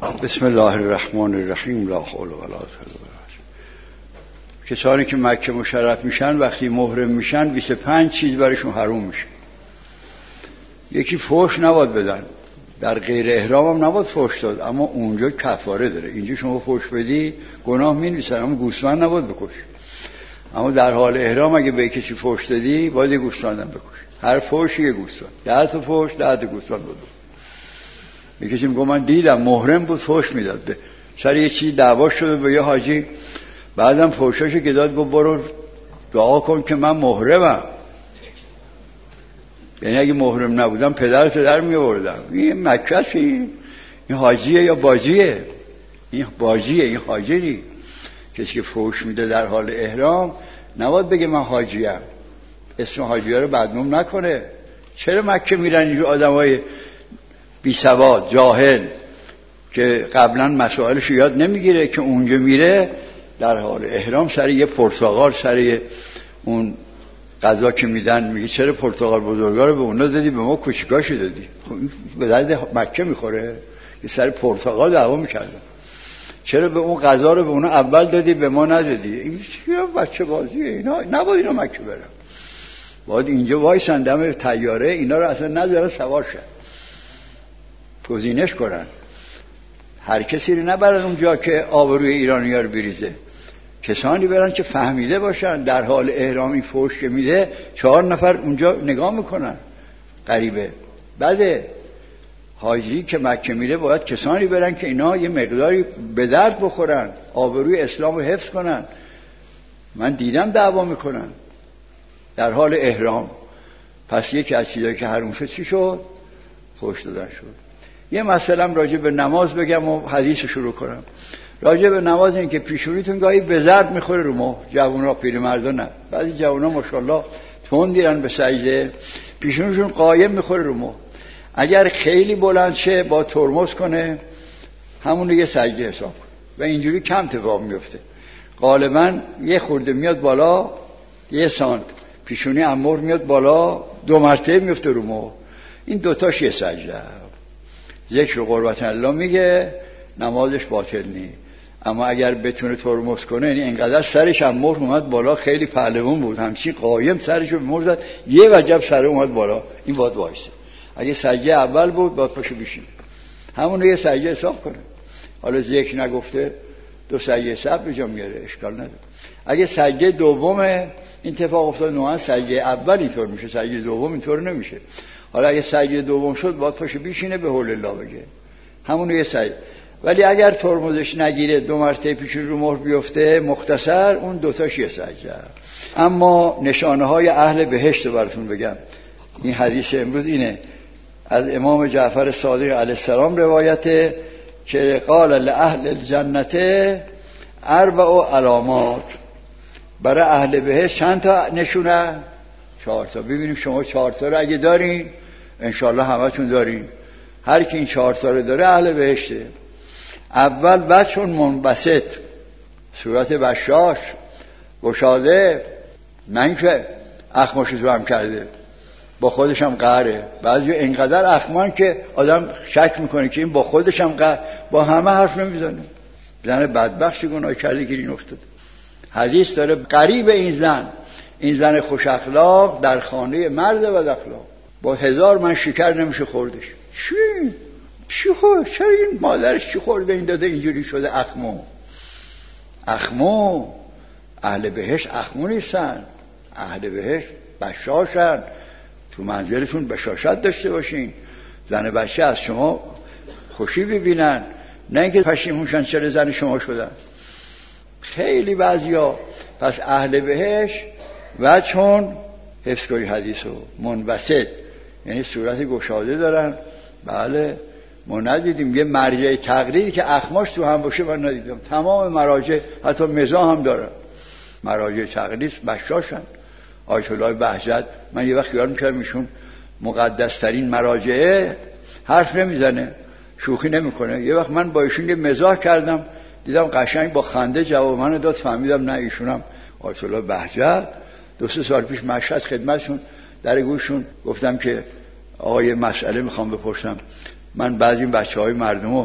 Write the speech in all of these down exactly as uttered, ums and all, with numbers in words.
بسم الله الرحمن الرحیم. لا حول ولا قوة الا بالله. کسانی که مکه مشرف میشن وقتی محرم میشن بیست و پنج چیز برشون حرام میشه. یکی فحش نباید بدن، در غیر احرام هم نباید فحش داد، اما اونجا کفاره داره. اینجا شما فحش بدی گناه مینویسن، اما گوسفند نباید بکشی. اما در حال احرام اگه به کسی فحش دادی باید یه گوسفند هم بکشی. هر فحشی یه گوسفند، ده تا فحش ده تا گوسفند بود. یکی میگه من دیدم محرم بود فحش میداد، سر یه چیزی دعوا شده با یه حاجی، بعدم فحشاشو که داد گفت برو دعا کن که من محرمم. یعنی اگه محرم نبودم پدرت در می آوردم. این مکسی، این حاجیه یا باجیه؟ این باجیه، این حاجی. کسی که فحش میده در حال احرام نباید بگه من حاجیم، اسم حاجیه رو بدنام نکنه. چرا مکه میرن اینجور آدمای بی سواد جاهل که قبلا مسائلش یاد نمیگیره، که اونجا میره در حال احرام سر یه پرتقال، سر اون غذا که میدن میگه چرا پرتقال بزرگا رو به اونا دادی به ما کوچیکاشو دادی؟ به درد مکه میخوره؟ که سر پرتقال دعوا میکردن. چرا به اون غذا رو به اونا اول دادی به ما ندادی؟ این چیه بچه بازیه؟ اینا نباید اینا مکه برن، باید اینجا وایسن دم طیاره، اینا رو اصلا نذارن سوار شن، گزینش کنن. هر کسی رو نبرن اونجا که آبروی ایرانی‌ها رو بریزه. کسانی برن که فهمیده باشن در حال احرام این فحش که میده چهار نفر اونجا نگاه میکنن غریبه. بعد حاجی که مکه میره باید کسانی برن که اینا یه مقداری به درد بخورن، آبروی اسلام رو حفظ کنن. من دیدم دعوا میکنن در حال احرام. پس یکی از چیزایی که حرام شد چی شد؟ فحش دادن شد. یه مثلا راجع به نماز بگم و حدیث شروع کنم. راجع به نماز این که پیشونیتون گاهی به ضرب میخوره رو ماه، جوونا پیرمردا نه. بعضی جوونا ماشاءالله تندیرن به سجده، پیشونیشون قایم میخوره رو ماه. اگر خیلی بلند شه با ترمز کنه همون رو یه سجده حساب کنه و اینجوری کم اتفاق میفته. غالبا یه خورده میاد بالا، یه سانت پیشونی امور میاد بالا، دو مرتبه میفته رو ماه. این دوتاش یه سجده. ذکر و قربت الله میگه نمازش باطل نی، اما اگر بتونه ترمز کنه، یعنی اینقدر سرش هم مهر اومد بالا، خیلی پهلوان بود، همچین قایم سرشو به مهر زد، یه وجب سر اومد بالا، این باید وایسه. اگه سجده اول بود باید پاشو بشینه، همون رو یه سجده حساب کنه. حالا ذکر نگفته دو سجده سب به جا میاره، اشکال نداره. اگه سجده دومه این اتفاق افتاد، نوعا سجده اول اینطور میشه، سجده دوم اینطور نمیشه. حالا اگه سجده دوم شد باید پاشو بشینه به حول الله بگه، همون رو یه سجده. ولی اگر ترمزش نگیره دو مرتبه پیش رو مهر بیفته مختصر، اون دوتاش یه سجده. اما نشانه های اهل بهشت براتون بگم. این حدیث امروز اینه، از امام جعفر صادق علیه السلام روایته که قال لأهل الجنت اربع علامات. برای اهل بهشت چند تا نشونه؟ چهار تا. ببینیم شما چهار تا رو اگه دارین، انشالله همتون دارین. هر کی این چهار تا رو داره اهل بهشته. اول وجهون منبسط، صورت بشاش گشاده، نه که اخماشو تو هم کرده، با خودش هم قهره. بعضی اینقدر اخمان که آدم شک میکنه که این با خودش هم قهر، با همه حرف نمیزنه. زن بدبخت گناه کرده گیرین افتاده. حدیث داره قریب این زن، این زن خوش اخلاق در خانه مرد بد اخلاق، با هزار من شکر نمیشه خوردش. چی؟ چی خورد؟ چرا این مادرش چی خورده این داده اینجوری شده؟ اخمو اخمو اهل بهشت اخمو نیستن، اهل بهشت بشاشن. تو منزلتون بشاشت داشته باشین، زن بچه از شما خوشی ببینن، نه اینکه پشیمونشن چرا زن شما شدن. خیلی بعضیا. پس اهل بهشت و چون حفظ کنی حدیثو منبسط، یعنی صورت گشاده دارن. بله ما ندیدیم یه مرجع تقریری که اخماش تو هم باشه، من ندیدم. تمام مراجع حتی مزاح هم دارن، مراجع تقریر بشاشن. آیت الله بهجت من یه وقت خیال میکردم ایشون مقدسترین مراجعه، حرف نمیزنه، شوخی نمیکنه. یه وقت من با ایشون یه مزاح کردم، دیدم قشنگ با خنده جواب منو داد، فهمیدم نه ایشونم آیت الله بهجت. دو سه سال پیش مشهد خدمتشون در گوششون گفتم که آقا یه مسئله میخوام بپرسم. من بعضی بچهای مردمو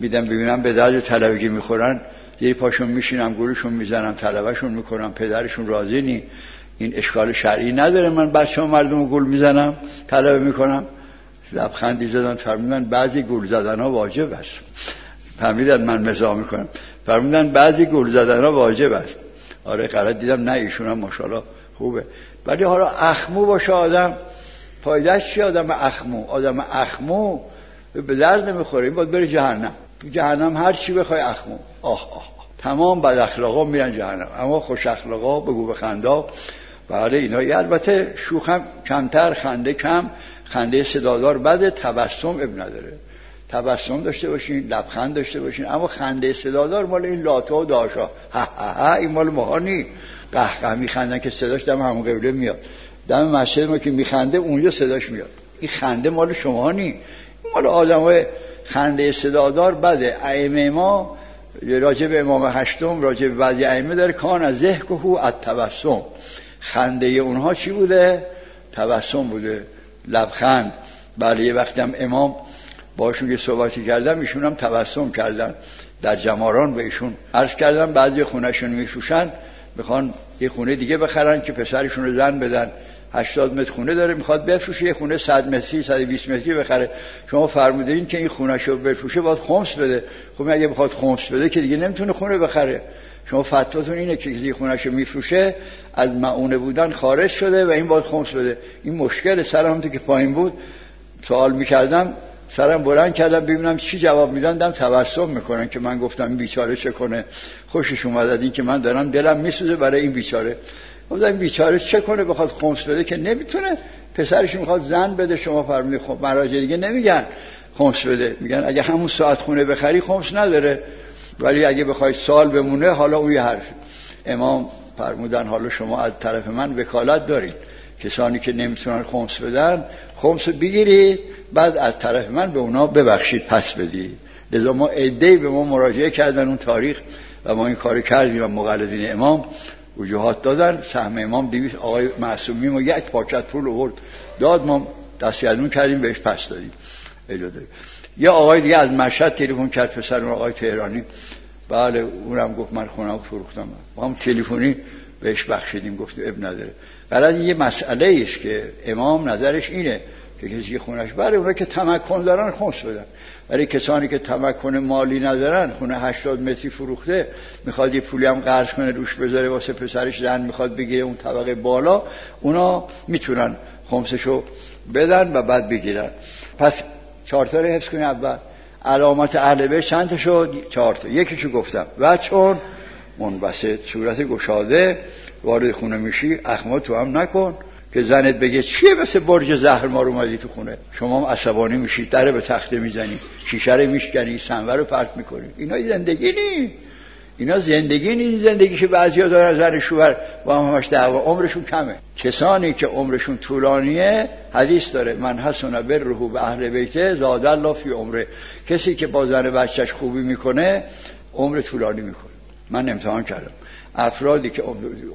میدم ببینم به درد طلبگی میخورن، یه پاشون میشینم گولشون میزنم، طلبشون میکنم، پدرشون راضی نی. این اشکال شرعی نداره من بچه‌ها مردم گول میزنم، طلبه میکنم؟ لبخندی زدن فرمودن بعضی گول زدنها واجب است. فهمیدن من مزاح میکنم، فرمودن بعضی گول زدنها واجب است. آره غلط دیدم، نه ایشون هم ماشاءالله خوبه. ولی حالا اخمو باشه آدم، فایدهش چی؟ آدم اخمو آدم اخمو به درد نمیخوره، این باید بره جهنم. تو جهنم هر چی بخوای اخمو، آه آه, آه. تمام بد اخلاقا میرن جهنم، اما خوش اخلاقا بگو بخندا بله اینا. البته شوخم کمتر، خنده کم، خنده صدادار بده، تبسم اب نداره. تبسم داشته باشین، لبخند داشته باشین، اما خنده صدادار مال این لاتا و داشا، ها ها ها، این مال ماها نی. قهقه میخندن که صداش دم همون قبله میاد، دم مسجد ما که میخنده اونجا صداش میاد. این خنده مال شما نی، این مال آدمای خنده صدادار بده. ائمه ما راجع به امام هشتم، راجع به بعضی ائمه داره کان از ضحکه التبسم، خنده اونها چی بوده؟ تبسم بوده، لبخند. بله یه وقتی هم امام باشون یه صحبتی کردم، ایشون هم تبسم کردن در جماران. به ایشون عرض کردم بعضی خونهشون میفروشن، میخوان یه خونه دیگه بخرن که پسرشون رو زن بدن، هشتاد متر خونه داره میخواد بفروشه، یه خونه صد متری صد و بیست متری بخره. شما فرمودین که این خونهشو بفروشه باید خمس بده. خب اگه بخواد خمس بده که دیگه نمیتونه خونه بخره. شما فتواتون اینه که کسی خونهشو میفروشه از معونه بودن خارج شده و این باید خمس بده. این مشکل. سرم تو که پایین بود سوال میکردم، سرم بلند کردم ببینم چی جواب میدن، دم تبسم میکنن که من گفتم این بیچاره چه کنه. خوشش اومد از این که من دارم دلم میسوزه برای این بیچاره. گفتم این بیچاره چه کنه بخواد خمس بده که نمیتونه، پسرش میخواد زن بده. شما فرمودید خب مراجع دیگه نمیگن خمس بده، میگن اگه همون ساعت خونه بخری خمس نداره، ولی اگه بخوای سال بمونه حالا اون یه حرف. امام فرمودن حالا شما از طرف من وکالت دارید، کسانی که نمیتونن خمس بدن خمس بگیرید، بعد از طرف من به اونا ببخشید پس بدید. لذا ما عده‌ای به ما مراجعه کردن اون تاریخ و ما این کار کردیم و مقلدین امام وجوهات دادن. سهم امام دویست، آقای معصومی ما یک پاکت پول آورد داد، ما دستیارون کردیم بهش پس دادیم. اجازه. یا آقای دیگه از مشهد تلفن کرد، پسر اون آقای تهرانی، بله اونم گفت من خونه‌مو فروختم، ما هم تلفنی بهش بخشیدیم، گفت اب نداره. برای یه مسئله است که امام نظرش اینه که کسی خونش، برای اونا که تمکن دارن خمس بدن، برای کسانی که تمکن مالی ندارن، خونه هشتاد متری فروخته میخواد یه پولی هم قرض کنه روش بذاره واسه پسرش زن میخواد بگیره اون طبقه بالا، اونا میتونن خمسشو بدن و بعد بگیرن. پس چهار تا رو حفظ کنید. اول علامات اهل بیت چند تا شد؟ چهار تا. یکیشو گفتم و چون منبسط، صورت گشاده، وارد خونه میشی اخما تو هم نکن که زنت بگه چیه مثل برج زهر ما رو اومدی تو خونه. شما هم عصبانی میشی، در به تخته میزنی، شیشه رو میشکنی، سنور رو پرت میکنی. اینا زندگی نی، اینا زندگی نی. زندگیش بعضیا دارن زن شوهر با هم همش دعوا، عمرشون کمه. کسانی که عمرشون طولانیه، حدیث داره من حسن بره به اهل بیت زاد الله فی عمره، کسی که با زن بچه‌ش خوبی میکنه عمر طولانی میکنه. من امتحان کردم افرادی که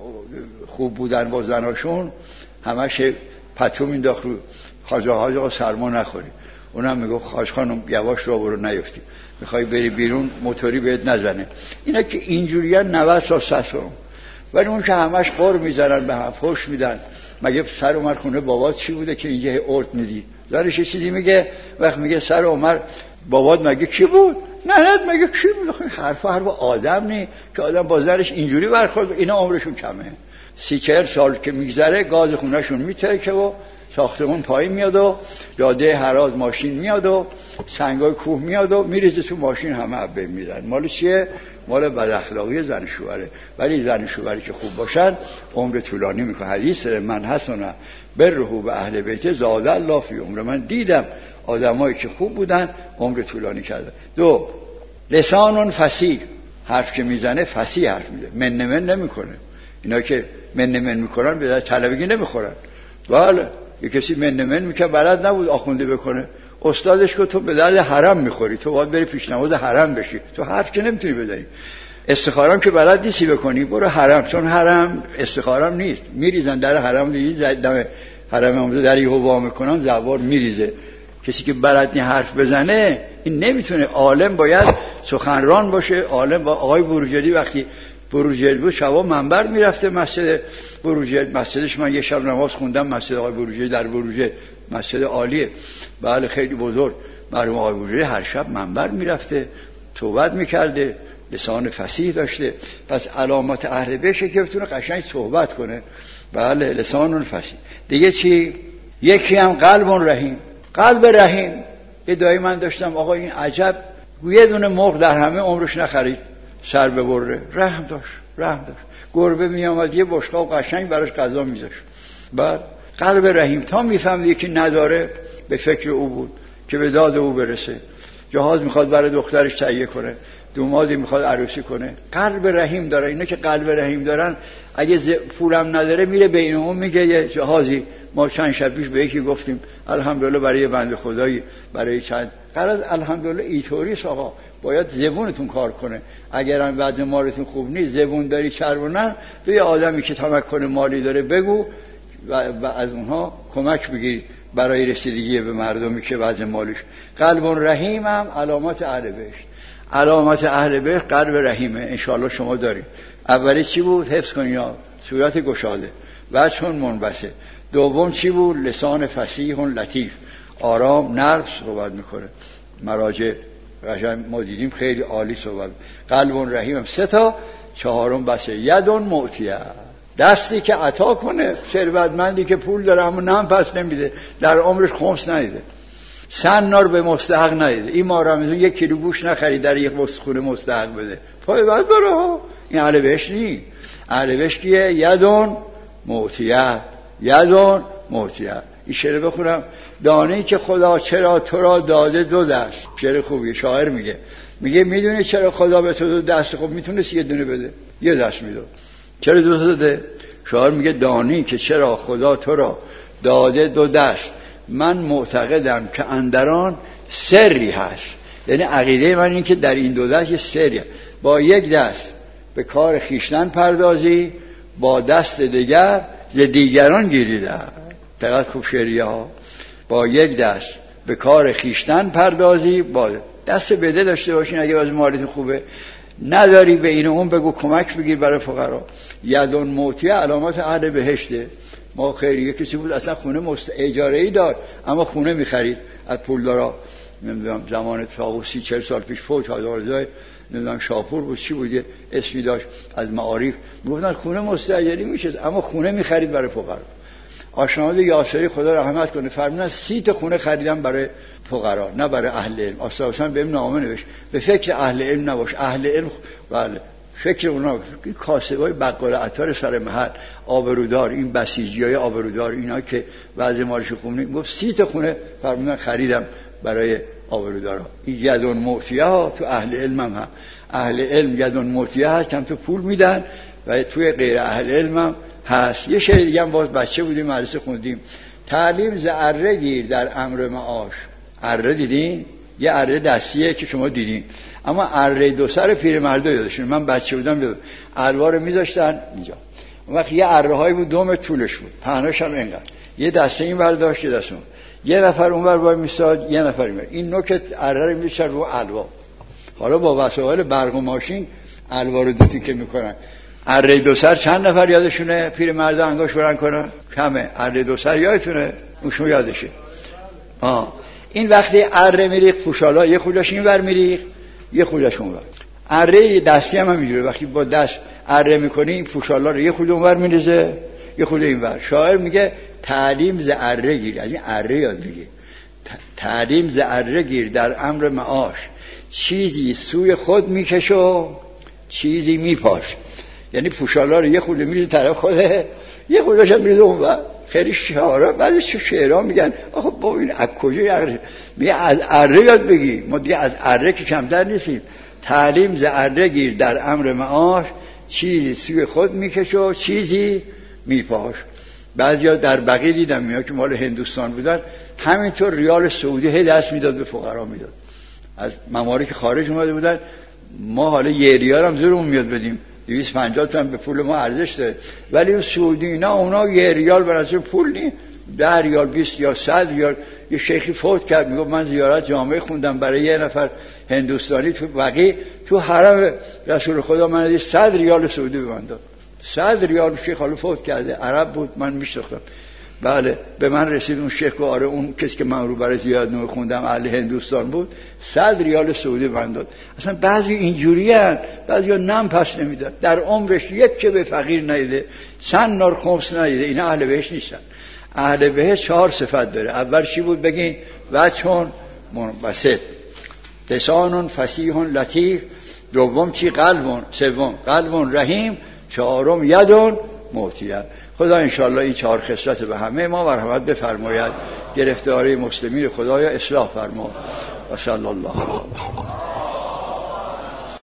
خوب بودن با زناشون همش پتو مینداخت رو خواجه ها سرما نخوری، اونم میگفت خواج خانم یواش رو برو نیفتی، میخوای بری بیرون موتوری بهت نزنه. اینا که اینجوریه نود تا صد تا. ولی اون که همش قر میزنن به هم، فحش میدن، مگه سر عمر خونه بابات چی بوده که اینجا ارد میدی؟ زنش چیزی میگه، وقت میگه سر عمر بابات مگه کی بود؟ نه نه مگه کی بود؟ خب حرف حرف آدم نی که آدم با زنش اینجوری برخورد. اینا عمرشون کمه، سی چهل سال که میگذره گاز خونهشون میترکه و ساختمون پایین میاد و جاده هراز ماشین میاد و سنگای کوه میاد و میریزه تو ماشین، همه عبه میدن. مال چیه؟ مال بد اخلاقی زن شوهره. ولی زن شوهری که خوب باشن عمر طولانی میکنه. حدیث من حسن بره به اهل بیت زاد الله فی عمره. من دیدم آدمایی که خوب بودن عمر طولانی کردن. دو، لسانون فصیح، حرف که میزنه فصیح حرف میزنه، من من نمیکنه. اینا که من من میکنن به طلبگی نمیخورن. بله یه کسی من من میکنه، بلد نبود آخونده بکنه، استادش که تو به درد حرم میخوری، تو باید بری پیشنهاد حرم بشی، تو حرف که نمیتونی بزنی. استخارم که بلد نیستی بکنی برو حرم، چون حرم استخارم نیست. میریزن در حرم، دیدی دم حرم اونجا در یهو وا میکنن زوار میریزه کسی که بلد نی حرف بزنه این نمیتونه. عالم باید سخنران باشه. عالم با آقای بروجردی وقتی بروجرد بود شبا منبر میرفته مسجد بروجرد. مسجدش من یه شب نماز خوندم، مسجد آقای بروجردی در بروجرد، مسجد عالیه، بله خیلی بزرگ. مرحوم آقای بروجردی هر شب منبر میرفته، صحبت میکرده، لسان فصیح داشته. پس علامات اهل بیت که بتونه قشنگ صحبت کنه، بله لسان فصیح. دیگه چی؟ یکی هم قلب رحیم. قلب رحیم ادعای من داشتم آقا این عجب یه دونه مرغ در همه عمرش نخرید سر ببره، رحم داشت، رحم داشت. گربه می آمد یه بشقاب قشنگ براش غذا میذاشت. بعد قلب رحیم تا میفهمید یکی نداره به فکر او بود که به داد او برسه. جهاز میخواد برای دخترش تهیه کنه، دومادی میخواد عروسی کنه، قلب رحیم داره. اینا که قلب رحیم دارن اگه ز... پولم نداره میره بین اون میگه یه جهازی. ما چند شب پیش به یکی گفتیم الحمدلله برای بنده خدایی برای چند قرار الحمدلله اینطوریه آقا باید زبونتون کار کنه. اگرم وضع مالتون خوب نیست زبون داری چربونه به یه آدمی که تمکن مالی داره بگو و, و از اونها کمک بگیر برای رسیدگی به مردمی که وضع مالش. قلب رحیم هم علامات اهل بیت. علامات اهل بیت قلب رحیمه. انشاءالله شما دارید. اولی چی بود؟ حفظ کنید یا صورت گشاده، وجه منبسط. دوم چی بود؟ لسان فصیح لطیف، آرام نرم صحبت میکنه. مراجع قشنگ ما دیدیم خیلی عالی صحبت. قلب رحیم هم سه تا. چهارم بس یدون معطیه، دستی که عطا کنه. ثروتمندی که پول داره اما نم پس نمیده، در عمرش خمس ندیده، سنار به مستحق ندیده. این ماه رمضان یک کیلو گوش نخرید در یک خونه مستحق بده، پای بعد بره ها. این اهل بیت نی. اهل بیت کیه؟ یدون معطیه، یدون معطیه. این شعر بخونم. دانی که خدا چرا تو را داده دو دست. شعر خوبیه. شاعر میگه میگه میدونی چرا خدا به تو دو دست؟ خب میتونست یه دونه بده، یه دست میداد، چرا دو داده؟ شاعر میگه دانی که چرا خدا تو را داده دو دست، من معتقدم که اندران سری هست. یعنی عقیده من این که در این دو دست یه سری هست. با یک دست به کار خیشتن پردازی، با دست دیگر ز دیگران گیریده. دقیق خوب شعریه ها. با یک دست به کار خیشتن پردازی، با دست بده داشته باشین اگه واسه مالیت خوبه، نداری به این اون بگو کمک بگیر برای فقرا. یدون معطیه علامات اهل بهشته. ما خیریه کسی بود اصلا خونه مست اجاره ای دار اما خونه میخرید از پولدارا. نمیدونم زمان طاووسی چهل سال پیش فوت هزارزای نمیدونم شاپور بود چی بود اسمی داشت از معارف، میگفتن خونه مستاجری میشه اما خونه میخرید برای فقرا. آشناماد یاسری خدا رحمت کنه فرمودن سی تا خونه خریدم برای فقرا نه برای اهل علم. آساسا بهم نامه نوشت به فکر اهل علم نباش. اهل علم بله فکر اونا کاسبای بقال عطار سر محل آبرودار، این بسیجیای آبرودار اینا که وضع مالش خوب نیست، گفت سی تا خونه فرمودن خریدم برای آبرودارا. این یدون معطیه ها تو اهل علم هم, هم. اهل علم یدون معطیه ها کم تو پول میدن و توی غیر اهل علم هم هست. یه شعر دیگه هم باز بچه بودیم مدرسه خوندیم. تعلیم ز اره گیر در امر معاش. اره دیدین؟ یه اره دستیه که شما دیدین اما اره دو سر پیرمردا یادشون. من بچه بودم یادم الوا رو میذاشتن اینجا. اون وقت یه اره هایی بود دوم طولش بود، پهناش هم اینقدر، یه دسته این ور داشت یه دسته اون، یه نفر اون ور وای میستاد یه نفر این ور. این نوک اره رو میذاشتن رو الوا. حالا با وسایل برق و ماشین الوا رو دو تیکه میکنن. اره دو سر چند نفر یادشونه پیرمردا انگاش برن کنن؟ کمه. اره دو سر یادتونه؟ اونشون یادشه. آه این وقتی اره میریخ پوشالا یه خودش این ور میریخ یه خودش اون ور. اره دستی هم همینجوره، وقتی با دست اره میکنی این پوشالا رو یه خود اون ور میریزه یه خود این ور. شاعر میگه تعلیم ز اره گیر، از این اره یاد بگیر. تعلیم ز اره گیر در امر معاش، چیزی سوی خود میکشو چیزی میپاش. یعنی پوشالا رو یه خود میریزه طرف خوده یه خودش هم میریزه اون ور. خیلی شعارا بعدش تو شعرها میگن آخه با این از کجا یاره؟ میگه از اره یاد بگی. ما دیگه از اره که کمتر نیستیم. تعلیم ز اره گیر در امر معاش، چیزی سوی خود میکشو چیزی میپاش. بعضیا در بقیه دیدم میاد که مال هندوستان بودن همینطور ریال سعودی هی دست میداد به فقرا میداد. از ممالک خارج اومده بودن ما حالا یه ریال هم زورمون میاد بدیم، دویست و پنجاه تا به پول ما ارزش داره، ولی اون سعودی اینا اونا یه ریال برای پول نی ده ریال بیست یا صد ریال. یه شیخی فوت کرد میگه من زیارت جامعه خوندم برای یه نفر هندوستانی تو بقیه تو حرم رسول خدا، من دید صد ریال سعودی به من داد. صد ریال. شیخ حالا فوت کرده، عرب بود، من میشناختم. بله به من رسید اون شیخ، آره اون کسی که من رو برای زیارت نو خوندم اهل هندوستان بود، صد ریال سعودی من داد. اصلا بعضی اینجوری هستن، بعضیا نم پس نمیدن، در عمرش یک که به فقیر ندیده، چند نار خمس ندیده. اینا اهل بهشت نیستن. اهل بهشت چهار صفت داره. اول چی بود بگین؟ وجهون منبسط، لسانون فصیح لطیف، دوم چی؟ قلبون، سوم قلبون رحیم، چهارم یدون معطیه. خدا انشاءالله این چهار خصلت به همه ما مرحمت بفرماید. گرفتاری مسلمین خدایا اصلاح فرما. و صلی الله علیه و